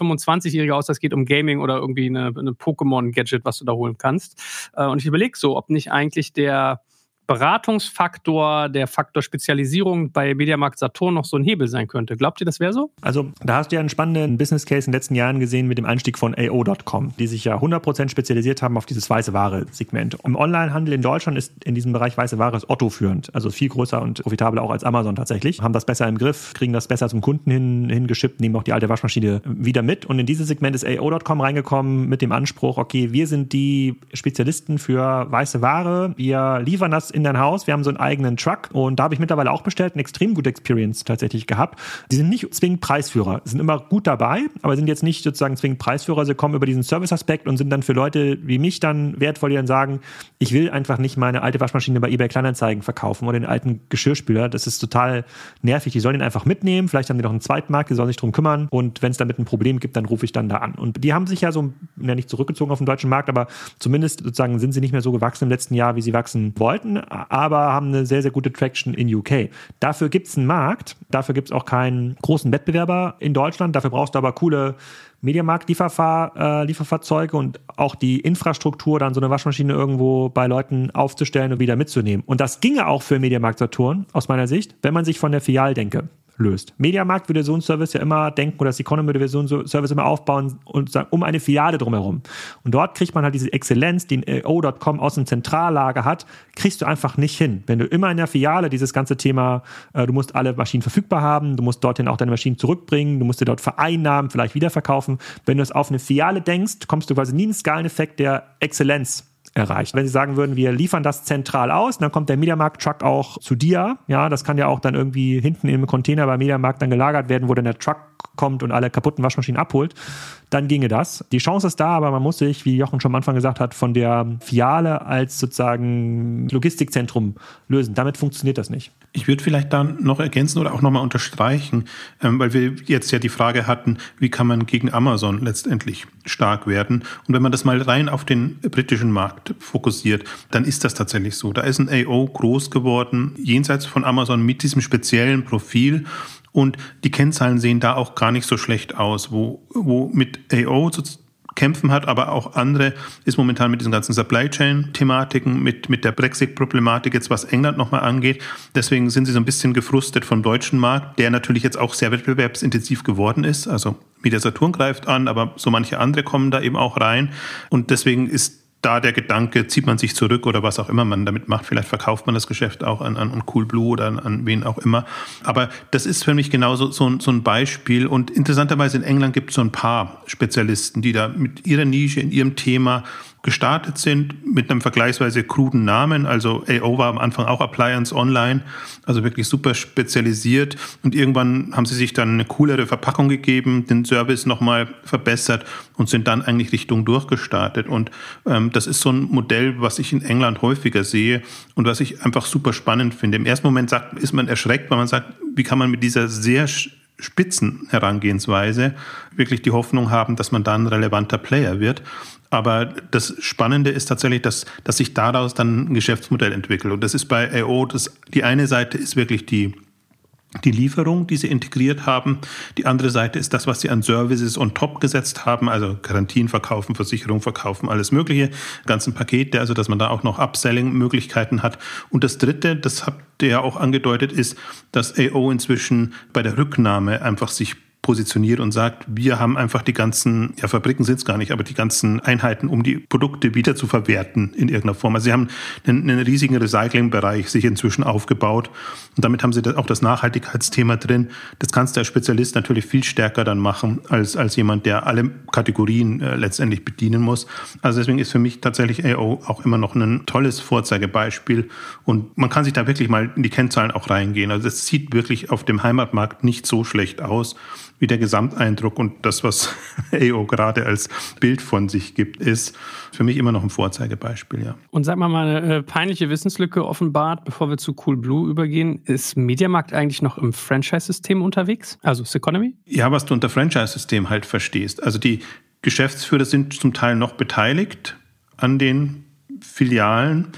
fünfundzwanzigjährige aus, das geht um Gaming oder irgendwie eine, eine Pokémon-Gadget, was du da holen kannst. Und ich überlege so, ob nicht eigentlich der Beratungsfaktor, der Faktor Spezialisierung bei Mediamarkt Saturn noch so ein Hebel sein könnte. Glaubt ihr, das wäre so? Also da hast du ja einen spannenden Business Case in den letzten Jahren gesehen mit dem Einstieg von A O Punkt com, die sich ja hundert Prozent spezialisiert haben auf dieses weiße Ware-Segment. Im Onlinehandel in Deutschland ist in diesem Bereich weiße Ware ist Otto führend, also viel größer und profitabler auch als Amazon tatsächlich. Haben das besser im Griff, kriegen das besser zum Kunden hin, hingeschippt, nehmen auch die alte Waschmaschine wieder mit. Und in dieses Segment ist A O Punkt com reingekommen mit dem Anspruch, okay, wir sind die Spezialisten für weiße Ware, wir liefern das in dein Haus. Wir haben so einen eigenen Truck und da habe ich mittlerweile auch bestellt, eine extrem gute Experience tatsächlich gehabt. Die sind nicht zwingend Preisführer, sind immer gut dabei, aber sind jetzt nicht sozusagen zwingend Preisführer. Sie kommen über diesen Service-Aspekt und sind dann für Leute wie mich dann wertvoll, die dann sagen, ich will einfach nicht meine alte Waschmaschine bei eBay Kleinanzeigen verkaufen oder den alten Geschirrspüler. Das ist total nervig. Die sollen den einfach mitnehmen. Vielleicht haben die noch einen Zweitmarkt, die sollen sich drum kümmern und wenn es damit ein Problem gibt, dann rufe ich dann da an. Und die haben sich ja so, ja nicht zurückgezogen auf den deutschen Markt, aber zumindest sozusagen sind sie nicht mehr so gewachsen im letzten Jahr, wie sie wachsen wollten, aber haben eine sehr, sehr gute Traction in U K. Dafür gibt es einen Markt, dafür gibt es auch keinen großen Wettbewerber in Deutschland, dafür brauchst du aber coole Mediamarkt-Lieferfahr, äh, Lieferfahrzeuge und auch die Infrastruktur, dann so eine Waschmaschine irgendwo bei Leuten aufzustellen und wieder mitzunehmen. Und das ginge auch für Mediamarkt Saturn, aus meiner Sicht, wenn man sich von der Filialdenke löst. Mediamarkt würde so einen Service ja immer denken, oder das Economy würde so einen Service immer aufbauen und sagen, um eine Filiale drumherum. Und dort kriegt man halt diese Exzellenz, die A O Punkt com aus dem Zentrallager hat, kriegst du einfach nicht hin. Wenn du immer in der Filiale dieses ganze Thema, äh, du musst alle Maschinen verfügbar haben, du musst dorthin auch deine Maschinen zurückbringen, du musst dir dort vereinnahmen, vielleicht wiederverkaufen. Wenn du es auf eine Filiale denkst, kommst du quasi nie in den Skaleneffekt der Exzellenz erreicht. Wenn sie sagen würden, wir liefern das zentral aus, dann kommt der Mediamarkt-Truck auch zu dir. Ja, das kann ja auch dann irgendwie hinten im Container bei Mediamarkt dann gelagert werden, wo dann der Truck kommt und alle kaputten Waschmaschinen abholt. Dann ginge das. Die Chance ist da, aber man muss sich, wie Jochen schon am Anfang gesagt hat, von der Filiale als sozusagen Logistikzentrum lösen. Damit funktioniert das nicht. Ich würde vielleicht dann noch ergänzen oder auch nochmal unterstreichen, ähm, weil wir jetzt ja die Frage hatten, wie kann man gegen Amazon letztendlich stark werden? Und wenn man das mal rein auf den britischen Markt fokussiert, dann ist das tatsächlich so. Da ist ein A O groß geworden, jenseits von Amazon mit diesem speziellen Profil. Und die Kennzahlen sehen da auch gar nicht so schlecht aus. Wo, wo mit A O zu kämpfen hat, aber auch andere, ist momentan mit diesen ganzen Supply Chain-Thematiken, mit, mit der Brexit-Problematik jetzt, was England nochmal angeht. Deswegen sind sie so ein bisschen gefrustet vom deutschen Markt, der natürlich jetzt auch sehr wettbewerbsintensiv geworden ist. Also Media Saturn greift an, aber so manche andere kommen da eben auch rein. Und deswegen ist da der Gedanke, zieht man sich zurück oder was auch immer man damit macht. Vielleicht verkauft man das Geschäft auch an, an Coolblue oder an, an wen auch immer. Aber das ist für mich genauso so, so ein Beispiel. Und interessanterweise in England gibt es so ein paar Spezialisten, die da mit ihrer Nische, in ihrem Thema gestartet sind, mit einem vergleichsweise kruden Namen. Also A O war am Anfang auch Appliance Online, also wirklich super spezialisiert. Und irgendwann haben sie sich dann eine coolere Verpackung gegeben, den Service nochmal verbessert und sind dann eigentlich Richtung durchgestartet. Und ähm, das ist so ein Modell, was ich in England häufiger sehe und was ich einfach super spannend finde. Im ersten Moment sagt, ist man erschreckt, weil man sagt, wie kann man mit dieser sehr spitzen Herangehensweise wirklich die Hoffnung haben, dass man da ein relevanter Player wird. Aber das Spannende ist tatsächlich, dass, dass sich daraus dann ein Geschäftsmodell entwickelt. Und das ist bei A O, das, die eine Seite ist wirklich die, die Lieferung, die sie integriert haben. Die andere Seite ist das, was sie an Services on top gesetzt haben, also Garantien verkaufen, Versicherung verkaufen, alles Mögliche, ganzen Pakete, also dass man da auch noch Upselling-Möglichkeiten hat. Und das Dritte, das habt ihr ja auch angedeutet, ist, dass A O inzwischen bei der Rücknahme einfach sich positioniert und sagt, wir haben einfach die ganzen, ja Fabriken sind es gar nicht, aber die ganzen Einheiten, um die Produkte wieder zu verwerten in irgendeiner Form. Also sie haben einen, einen riesigen Recyclingbereich sich inzwischen aufgebaut und damit haben sie auch das Nachhaltigkeitsthema drin. Das kannst du als Spezialist natürlich viel stärker dann machen, als, als jemand, der alle Kategorien äh, letztendlich bedienen muss. Also deswegen ist für mich tatsächlich A O auch immer noch ein tolles Vorzeigebeispiel und man kann sich da wirklich mal in die Kennzahlen auch reingehen. Also es sieht wirklich auf dem Heimatmarkt nicht so schlecht aus, wie der Gesamteindruck und das, was A O gerade als Bild von sich gibt, ist für mich immer noch ein Vorzeigebeispiel, ja. Und sag mal, mal eine peinliche Wissenslücke offenbart, bevor wir zu Coolblue übergehen. Ist Mediamarkt eigentlich noch im Franchise-System unterwegs? Also Seconomy? Ja, was du unter Franchise-System halt verstehst. Also die Geschäftsführer sind zum Teil noch beteiligt an den Filialen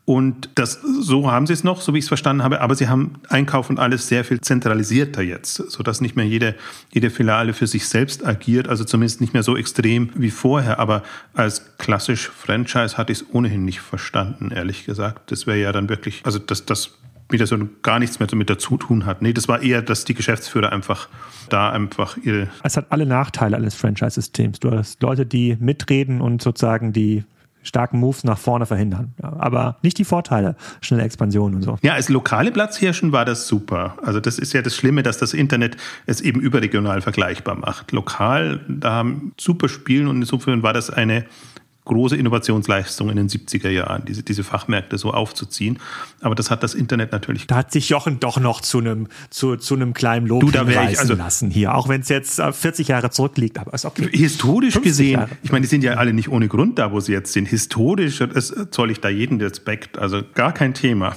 Und das, so haben sie es noch, so wie ich es verstanden habe, aber sie haben Einkauf und alles sehr viel zentralisierter jetzt, sodass nicht mehr jede, jede Filiale für sich selbst agiert, also zumindest nicht mehr so extrem wie vorher. Aber als klassisch Franchise hatte ich es ohnehin nicht verstanden, ehrlich gesagt. Das wäre ja dann wirklich, also das, das wieder so gar nichts mehr damit dazu tun hat. Nee, das war eher, dass die Geschäftsführer einfach da einfach ihre... Es hat alle Nachteile eines Franchise-Systems. Du hast Leute, die mitreden und sozusagen die starken Moves nach vorne verhindern. Ja, aber nicht die Vorteile, schnelle Expansion und so. Ja, als lokale Platzhirschen war das super. Also das ist ja das Schlimme, dass das Internet es eben überregional vergleichbar macht. Lokal, da haben super Spielen und insofern war das eine große Innovationsleistung in den siebziger Jahren, diese, diese Fachmärkte so aufzuziehen. Aber das hat das Internet natürlich... Da hat sich Jochen doch noch zu einem, zu, zu einem kleinen Lob du, da hinreißen ich, also, lassen hier, auch wenn es jetzt vierzig Jahre zurückliegt, aber ist okay. Historisch gesehen, Jahre. Ich meine, die sind ja alle nicht ohne Grund da, wo sie jetzt sind. Historisch zoll ich da jeden Respekt, also gar kein Thema.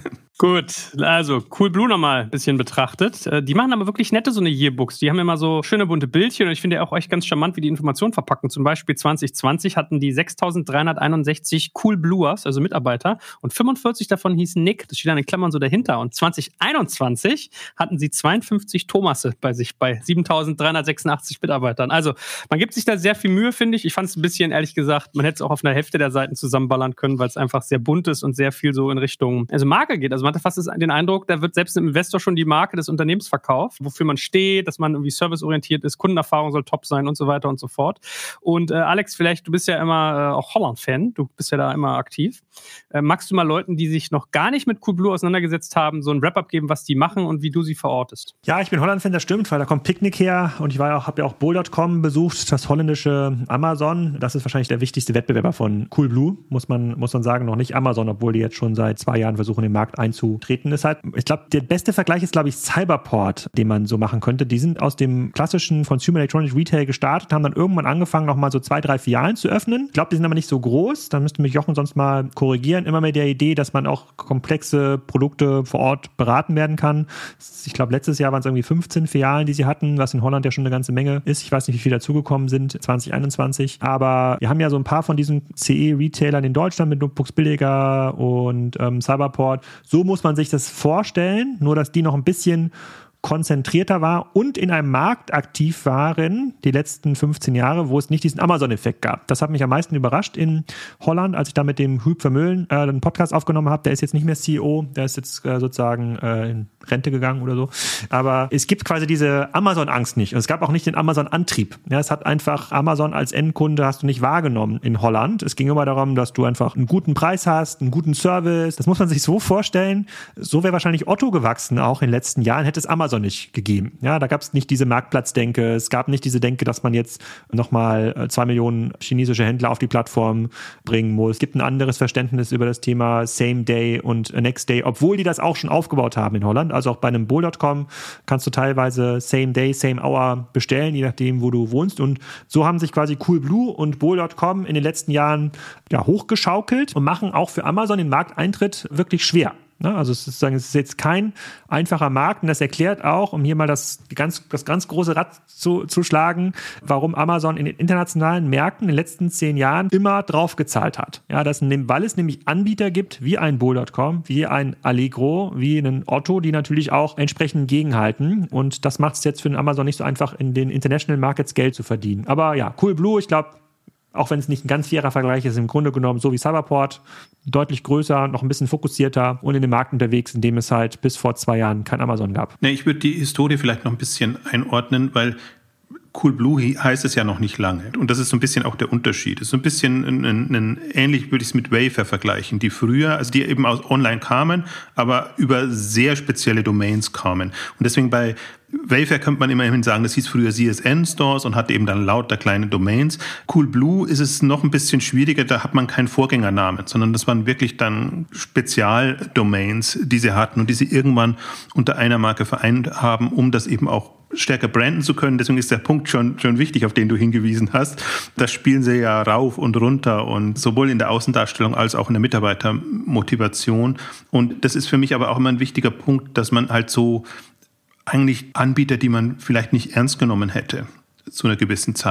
Gut, also Coolblue nochmal ein bisschen betrachtet. Die machen aber wirklich nette so eine Yearbooks. Die haben immer so schöne bunte Bildchen und ich finde ja auch echt ganz charmant, wie die Informationen verpacken. Zum Beispiel zwanzig zwanzig hatten die sechstausenddreihunderteinundsechzig Coolbluers, also Mitarbeiter, und fünfundvierzig davon hießen Nick. Das steht dann in Klammern so dahinter. Und zwanzig einundzwanzig hatten sie zweiundfünfzig Thomasse bei sich, bei siebentausenddreihundertsechsundachtzig Mitarbeitern. Also man gibt sich da sehr viel Mühe, finde ich. Ich fand es ein bisschen, ehrlich gesagt, man hätte es auch auf einer Hälfte der Seiten zusammenballern können, weil es einfach sehr bunt ist und sehr viel so in Richtung, also Marke geht. Also man hatte fast den Eindruck, da wird selbst dem Investor schon die Marke des Unternehmens verkauft, wofür man steht, dass man irgendwie serviceorientiert ist, Kundenerfahrung soll top sein und so weiter und so fort. Und äh, Alex, vielleicht, du bist ja immer äh, auch Holland-Fan, du bist ja da immer aktiv. Äh, magst du mal Leuten, die sich noch gar nicht mit Coolblue auseinandergesetzt haben, so ein Wrap-up geben, was die machen und wie du sie verortest? Ja, ich bin Holland-Fan, das stimmt, weil da kommt Picknick her und ich war ja auch, habe ja auch Bol Punkt com besucht, das holländische Amazon. Das ist wahrscheinlich der wichtigste Wettbewerber von Coolblue, muss man, muss man sagen, noch nicht Amazon, obwohl die jetzt schon seit zwei Jahren versuchen, den Markt einzutreten. Deshalb, ich glaube, der beste Vergleich ist, glaube ich, Cyberport, den man so machen könnte. Die sind aus dem klassischen Consumer Electronics Retail gestartet, haben dann irgendwann angefangen, nochmal so zwei, drei Filialen zu öffnen. Ich glaube, die sind aber nicht so groß. Da müsste mich Jochen sonst mal korrigieren. Immer mit der Idee, dass man auch komplexe Produkte vor Ort beraten werden kann. Ich glaube, letztes Jahr waren es irgendwie fünfzehn Filialen, die sie hatten, was in Holland ja schon eine ganze Menge ist. Ich weiß nicht, wie viele dazugekommen sind, zwanzig einundzwanzig. Aber wir haben ja so ein paar von diesen C E-Retailern in Deutschland mit Notebooks Billiger und ähm, Cyberport. So muss man sich das vorstellen, nur dass die noch ein bisschen konzentrierter war und in einem Markt aktiv waren, die letzten fünfzehn Jahre, wo es nicht diesen Amazon-Effekt gab. Das hat mich am meisten überrascht in Holland, als ich da mit dem Huub Vermeulen äh, einen Podcast aufgenommen habe. Der ist jetzt nicht mehr C E O, der ist jetzt äh, sozusagen äh, in Rente gegangen oder so. Aber es gibt quasi diese Amazon-Angst nicht. Und es gab auch nicht den Amazon-Antrieb. Ja, es hat einfach Amazon als Endkunde hast du nicht wahrgenommen in Holland. Es ging immer darum, dass du einfach einen guten Preis hast, einen guten Service. Das muss man sich so vorstellen. So wäre wahrscheinlich Otto gewachsen auch in den letzten Jahren, hätte es Amazon nicht gegeben. Ja, da gab es nicht diese Marktplatzdenke, es gab nicht diese Denke, dass man jetzt nochmal zwei Millionen chinesische Händler auf die Plattform bringen muss. Es gibt ein anderes Verständnis über das Thema Same Day und Next Day, obwohl die das auch schon aufgebaut haben in Holland. Also auch bei einem Bol Punkt com kannst du teilweise Same Day, Same Hour bestellen, je nachdem, wo du wohnst. Und so haben sich quasi Coolblue und Bol Punkt com in den letzten Jahren ja, hochgeschaukelt und machen auch für Amazon den Markteintritt wirklich schwer. Also es ist, sagen, es ist jetzt kein einfacher Markt und das erklärt auch, um hier mal das ganz, das ganz große Rad zu, zu schlagen, warum Amazon in den internationalen Märkten in den letzten zehn Jahren immer drauf gezahlt hat. Ja, das, weil es nämlich Anbieter gibt wie ein Bol Punkt com, wie ein Allegro, wie einen Otto, die natürlich auch entsprechend gegenhalten und das macht es jetzt für den Amazon nicht so einfach, in den International Markets Geld zu verdienen. Aber ja, Coolblue, ich glaube, auch wenn es nicht ein ganz fairer Vergleich ist, im Grunde genommen so wie Cyberport, deutlich größer, noch ein bisschen fokussierter und in dem Markt unterwegs, in dem es halt bis vor zwei Jahren kein Amazon gab. Nee, ich würde die Historie vielleicht noch ein bisschen einordnen, weil Coolblue heißt es ja noch nicht lange. Und das ist so ein bisschen auch der Unterschied. Es ist so ein bisschen ein, ein, ein, ähnlich würde ich es mit Wayfair vergleichen, die früher, also die eben aus online kamen, aber über sehr spezielle Domains kamen. Und deswegen bei Wayfair könnte man immerhin sagen, das hieß früher C S N-Stores und hatte eben dann lauter kleine Domains. Coolblue ist es noch ein bisschen schwieriger, da hat man keinen Vorgängernamen, sondern das waren wirklich dann Spezialdomains, die sie hatten und die sie irgendwann unter einer Marke vereint haben, um das eben auch stärker branden zu können. Deswegen ist der Punkt schon, schon wichtig, auf den du hingewiesen hast. Das spielen sie ja rauf und runter und sowohl in der Außendarstellung als auch in der Mitarbeitermotivation. Und das ist für mich aber auch immer ein wichtiger Punkt, dass man halt so eigentlich Anbieter, die man vielleicht nicht ernst genommen hätte, zu einer gewissen Zeit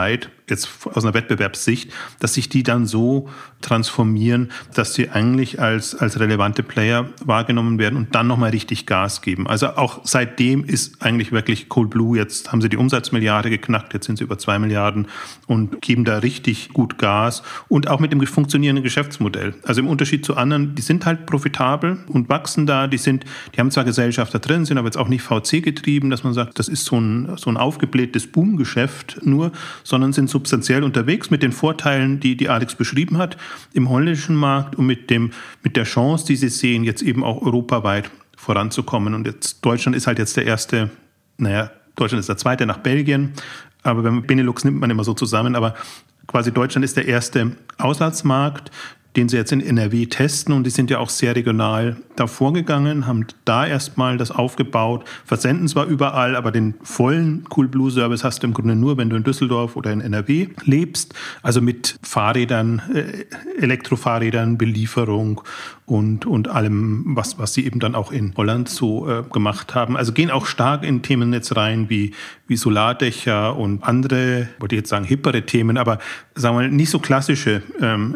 jetzt aus einer Wettbewerbssicht, dass sich die dann so transformieren, dass sie eigentlich als, als relevante Player wahrgenommen werden und dann nochmal richtig Gas geben. Also auch seitdem ist eigentlich wirklich Coolblue, jetzt haben sie die Umsatzmilliarde geknackt, jetzt sind sie über zwei Milliarden und geben da richtig gut Gas und auch mit dem funktionierenden Geschäftsmodell. Also im Unterschied zu anderen, die sind halt profitabel und wachsen da, die sind, die haben zwar Gesellschafter drin, sind aber jetzt auch nicht V C getrieben, dass man sagt, das ist so ein, so ein aufgeblähtes Boomgeschäft nur, sondern sind substanziell unterwegs mit den Vorteilen, die, die Alex beschrieben hat, im holländischen Markt und mit dem, mit der Chance, die sie sehen, jetzt eben auch europaweit voranzukommen. Und jetzt Deutschland ist halt jetzt der erste, naja, Deutschland ist der zweite nach Belgien, aber beim Benelux nimmt man immer so zusammen, aber quasi Deutschland ist der erste Auslandsmarkt, den sie jetzt in N R W testen und die sind ja auch sehr regional da vorgegangen, haben da erstmal das aufgebaut, versenden zwar überall, aber den vollen Coolblue-Service hast du im Grunde nur, wenn du in Düsseldorf oder in N R W lebst, also mit Fahrrädern, äh, Elektrofahrrädern, Belieferung und, und allem, was, was sie eben dann auch in Holland so äh, gemacht haben. Also gehen auch stark in Themen jetzt rein wie, wie Solardächer und andere, wollte ich jetzt sagen, hippere Themen, aber sagen wir mal, nicht so klassische ähm,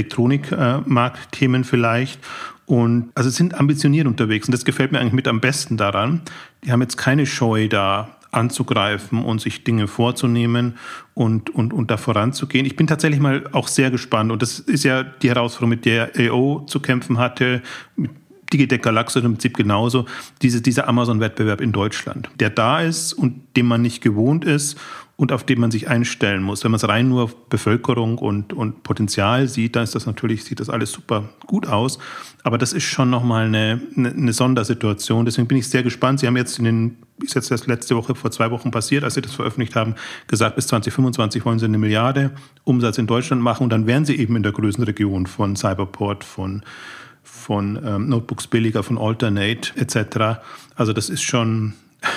Elektronikmarktthemen äh, vielleicht. Und also sind ambitioniert unterwegs und das gefällt mir eigentlich mit am besten daran. Die haben jetzt keine Scheu da anzugreifen und sich Dinge vorzunehmen und, und, und da voranzugehen. Ich bin tatsächlich mal auch sehr gespannt und das ist ja die Herausforderung, mit der A O zu kämpfen hatte, mit Digitec Galaxus im Prinzip genauso, diese, dieser Amazon-Wettbewerb in Deutschland, der da ist und dem man nicht gewohnt ist und auf den man sich einstellen muss. Wenn man es rein nur auf Bevölkerung und, und Potenzial sieht, dann ist das natürlich, sieht das alles super gut aus. Aber das ist schon nochmal eine, eine, eine Sondersituation. Deswegen bin ich sehr gespannt. Sie haben jetzt in den, ist jetzt das letzte Woche, vor zwei Wochen passiert, als Sie das veröffentlicht haben, gesagt, bis zwanzig fünfundzwanzig wollen Sie eine Milliarde Umsatz in Deutschland machen und dann wären Sie eben in der Größenregion von Cyberport, von von ähm, Notebooks billiger, von Alternate et cetera. Also das ist schon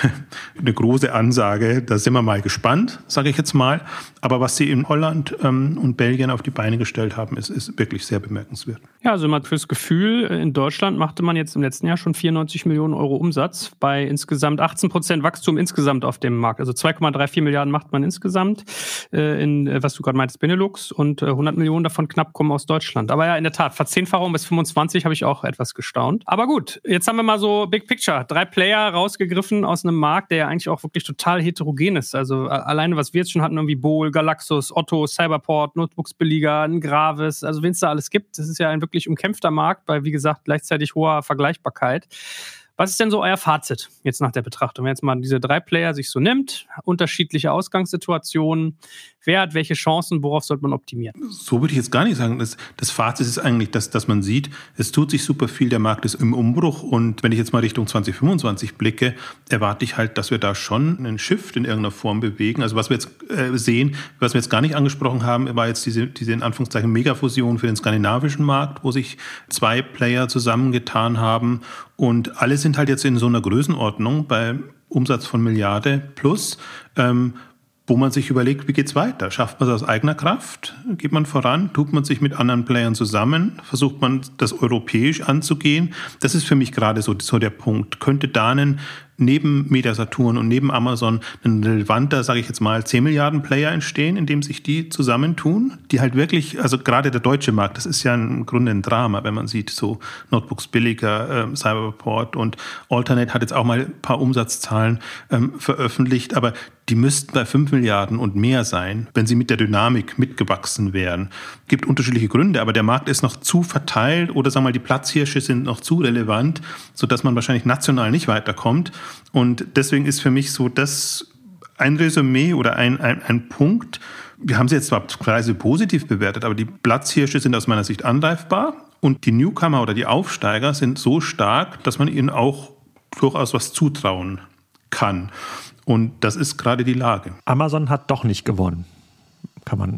eine große Ansage. Da sind wir mal gespannt, sage ich jetzt mal. Aber was sie in Holland ähm, und Belgien auf die Beine gestellt haben, ist, ist wirklich sehr bemerkenswert. Ja, also mal fürs Gefühl, in Deutschland machte man jetzt im letzten Jahr schon vierundneunzig Millionen Euro Umsatz bei insgesamt achtzehn Prozent Wachstum insgesamt auf dem Markt. Also zwei Komma vierunddreißig Milliarden macht man insgesamt äh, in, was du gerade meintest, Benelux und äh, hundert Millionen davon knapp kommen aus Deutschland. Aber ja, in der Tat, Verzehnfachung bis fünfundzwanzig habe ich auch etwas gestaunt. Aber gut, jetzt haben wir mal so Big Picture. Drei Player rausgegriffen aus einem Markt, der ja eigentlich auch wirklich total heterogen ist. Also alleine, was wir jetzt schon hatten, irgendwie Bol, Galaxus, Otto, Cyberport, Notebooks billiger, ein Gravis, also wen es da alles gibt. Das ist ja ein wirklich umkämpfter Markt bei, wie gesagt, gleichzeitig hoher Vergleichbarkeit. Was ist denn so euer Fazit jetzt nach der Betrachtung? Wenn jetzt mal diese drei Player sich so nimmt, unterschiedliche Ausgangssituationen, wer hat welche Chancen, worauf sollte man optimieren? So würde ich jetzt gar nicht sagen. Das, das Fazit ist eigentlich, dass, dass man sieht, es tut sich super viel, der Markt ist im Umbruch und wenn ich jetzt mal Richtung zwanzig fünfundzwanzig blicke, erwarte ich halt, dass wir da schon einen Shift in irgendeiner Form bewegen. Also was wir jetzt äh, sehen, was wir jetzt gar nicht angesprochen haben, war jetzt diese, diese in Anführungszeichen Megafusion für den skandinavischen Markt, wo sich zwei Player zusammengetan haben und alle sind halt jetzt in so einer Größenordnung bei Umsatz von Milliarde plus, ähm, wo man sich überlegt, wie geht's weiter? Schafft man es aus eigener Kraft? Geht man voran? Tut man sich mit anderen Playern zusammen? Versucht man das europäisch anzugehen? Das ist für mich gerade so, so der Punkt. Könnte da ein neben Mediasaturn und neben Amazon ein relevanter, sage ich jetzt mal, zehn Milliarden Player entstehen, indem sich die zusammentun, die halt wirklich, also gerade der deutsche Markt, das ist ja im Grunde ein Drama, wenn man sieht, so Notebooks billiger, äh, Cyberport und Alternate hat jetzt auch mal ein paar Umsatzzahlen ähm, veröffentlicht, aber die müssten bei fünf Milliarden und mehr sein, wenn sie mit der Dynamik mitgewachsen wären. Gibt unterschiedliche Gründe, aber der Markt ist noch zu verteilt oder sagen wir mal, die Platzhirsche sind noch zu relevant, sodass man wahrscheinlich national nicht weiterkommt. Und deswegen ist für mich so das ein Resümee oder ein, ein, ein Punkt. Wir haben sie jetzt zwar quasi positiv bewertet, aber die Platzhirsche sind aus meiner Sicht angreifbar und die Newcomer oder die Aufsteiger sind so stark, dass man ihnen auch durchaus was zutrauen kann. Und das ist gerade die Lage. Amazon hat doch nicht gewonnen, kann man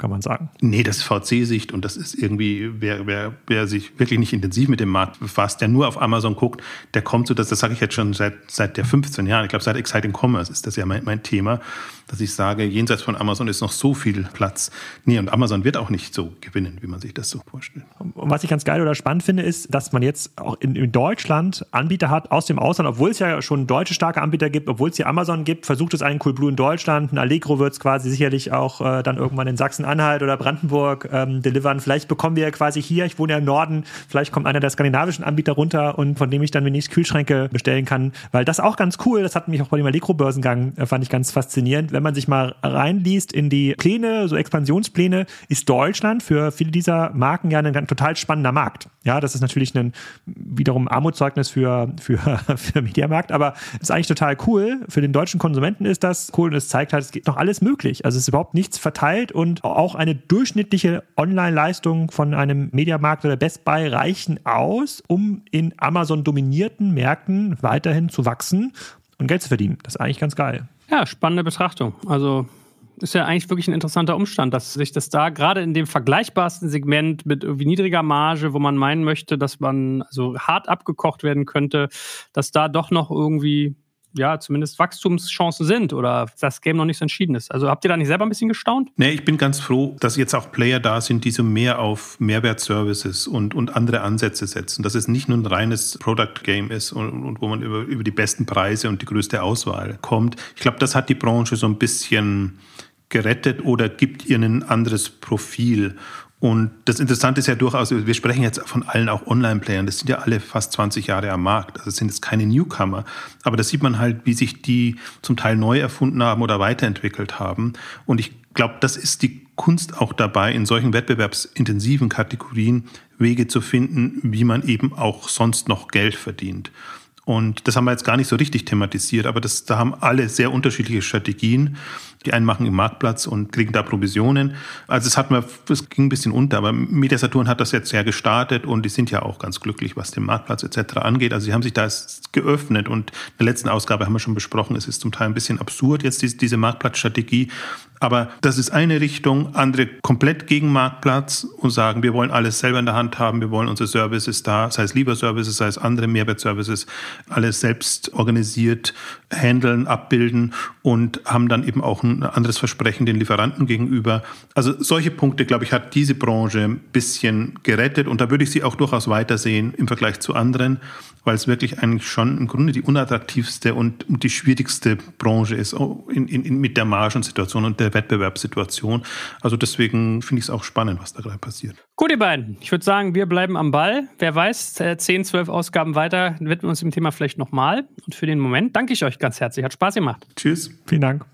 kann man sagen. Nee, das ist V C-Sicht und das ist irgendwie, wer, wer, wer sich wirklich nicht intensiv mit dem Markt befasst, der nur auf Amazon guckt, der kommt so, dass, das sage ich jetzt schon seit, seit der fünfzehn Jahren, ich glaube seit Exciting Commerce ist das ja mein, mein Thema, dass ich sage, jenseits von Amazon ist noch so viel Platz. Nee, und Amazon wird auch nicht so gewinnen, wie man sich das so vorstellt. Und was ich ganz geil oder spannend finde, ist, dass man jetzt auch in, in Deutschland Anbieter hat aus dem Ausland, obwohl es ja schon deutsche starke Anbieter gibt, obwohl es hier Amazon gibt, versucht es einen Coolblue in Deutschland, ein Allegro wird es quasi sicherlich auch äh, dann irgendwann in Sachsen-Anhalt oder Brandenburg ähm, delivern. Vielleicht bekommen wir ja quasi hier, ich wohne ja im Norden, vielleicht kommt einer der skandinavischen Anbieter runter und von dem ich dann demnächst Kühlschränke bestellen kann, weil das auch ganz cool, das hat mich auch bei dem Allegro-Börsengang, äh, fand ich ganz faszinierend. Wenn man sich mal reinliest in die Pläne, so Expansionspläne, ist Deutschland für viele dieser Marken ja ein total spannender Markt. Ja, das ist natürlich ein wiederum Armutszeugnis für, für, für Mediamarkt, aber ist eigentlich total cool. Für den deutschen Konsumenten ist das cool und es zeigt halt, es geht noch alles möglich. Also es ist überhaupt nichts verteilt und auch eine durchschnittliche Online-Leistung von einem Mediamarkt oder Best Buy reichen aus, um in Amazon-dominierten Märkten weiterhin zu wachsen und Geld zu verdienen. Das ist eigentlich ganz geil. Ja, spannende Betrachtung. Also ist ja eigentlich wirklich ein interessanter Umstand, dass sich das da gerade in dem vergleichbarsten Segment mit irgendwie niedriger Marge, wo man meinen möchte, dass man so hart abgekocht werden könnte, dass da doch noch irgendwie, ja, zumindest Wachstumschancen sind oder das Game noch nicht so entschieden ist. Also habt ihr da nicht selber ein bisschen gestaunt? Nee, ich bin ganz froh, dass jetzt auch Player da sind, die so mehr auf Mehrwertservices und, und andere Ansätze setzen. Dass es nicht nur ein reines Product-Game ist und, und wo man über, über die besten Preise und die größte Auswahl kommt. Ich glaube, das hat die Branche so ein bisschen gerettet oder gibt ihr ein anderes Profil. Und das Interessante ist ja durchaus, wir sprechen jetzt von allen auch Online-Playern, das sind ja alle fast zwanzig Jahre am Markt, also sind jetzt keine Newcomer, aber da sieht man halt, wie sich die zum Teil neu erfunden haben oder weiterentwickelt haben. Und ich glaube, das ist die Kunst auch dabei, in solchen wettbewerbsintensiven Kategorien Wege zu finden, wie man eben auch sonst noch Geld verdient. Und das haben wir jetzt gar nicht so richtig thematisiert, aber das, da haben alle sehr unterschiedliche Strategien. Die einen machen im Marktplatz und kriegen da Provisionen. Also es hat mir, es ging ein bisschen unter, aber Media-Saturn hat das jetzt sehr gestartet und die sind ja auch ganz glücklich, was den Marktplatz et cetera angeht. Also sie haben sich da geöffnet und in der letzten Ausgabe haben wir schon besprochen, es ist zum Teil ein bisschen absurd jetzt diese, diese Marktplatzstrategie. Aber das ist eine Richtung, andere komplett gegen Marktplatz und sagen, wir wollen alles selber in der Hand haben, wir wollen unsere Services da, sei es Lieferservices, sei es andere Mehrwertservices, alles selbst organisiert handeln, abbilden und haben dann eben auch ein anderes Versprechen den Lieferanten gegenüber. Also solche Punkte, glaube ich, hat diese Branche ein bisschen gerettet und da würde ich sie auch durchaus weitersehen im Vergleich zu anderen, weil es wirklich eigentlich schon im Grunde die unattraktivste und die schwierigste Branche ist in, in, mit der Margensituation und der Wettbewerbssituation. Also deswegen finde ich es auch spannend, was da gerade passiert. Gut, ihr beiden. Ich würde sagen, wir bleiben am Ball. Wer weiß, zehn, zwölf Ausgaben weiter widmen wir uns dem Thema vielleicht nochmal. Und für den Moment danke ich euch ganz herzlich. Hat Spaß gemacht. Tschüss. Vielen Dank.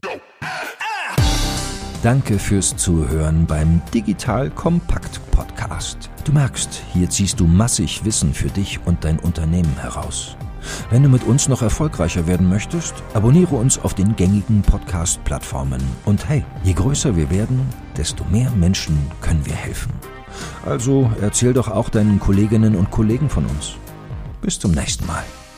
Danke fürs Zuhören beim Digital Kompakt Podcast. Du merkst, hier ziehst du massig Wissen für dich und dein Unternehmen heraus. Wenn du mit uns noch erfolgreicher werden möchtest, abonniere uns auf den gängigen Podcast-Plattformen. Und hey, je größer wir werden, desto mehr Menschen können wir helfen. Also erzähl doch auch deinen Kolleginnen und Kollegen von uns. Bis zum nächsten Mal.